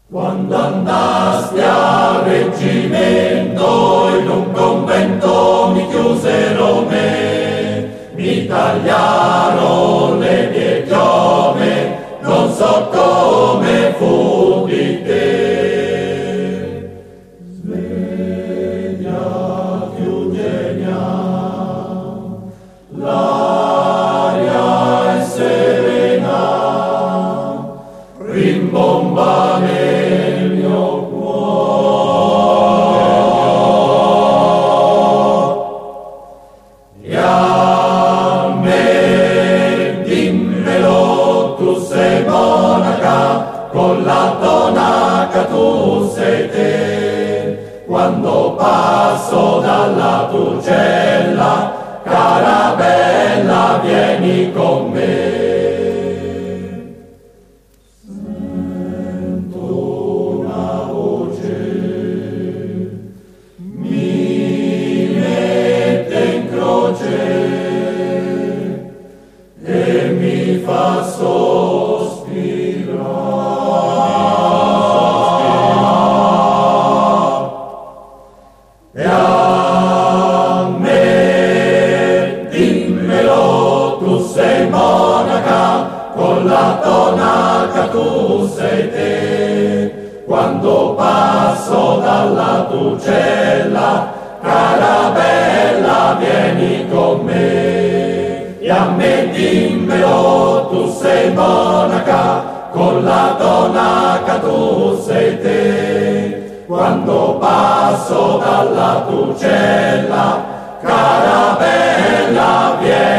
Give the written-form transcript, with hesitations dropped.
Quando andasti al reggimento in un convento mi chiusero me, mi tagliarono le mie chiome, non so come fu di te. Svegliati Eugenia, l'aria è serena, rimbomba nel mio cuore. E a me dimmelo, tu sei monaca, con la tonaca tu sei te. Quando passo dalla tua cella, cara bella, vieni con me. E mi fa sospirare. E a me dimmelo, tu sei monaca, con la tonaca tu sei te. Quando passo dalla tua cella, cara bella, vieni con me. E a me dimmelo, tu sei monaca, con la tonaca tu sei te. Quando passo dalla tua cella, cara bella, vieni.